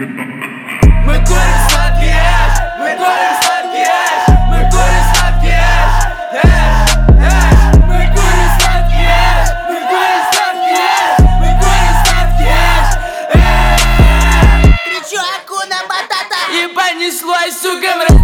Мы курим сладкий эш, мы курим сладкий эш, мы курим сладкий эш, эш. Мы курим сладкий эш, мы курим сладкий эш, мы курим сладкий эш, Кричу Акуна Матата. И понеслось, сука,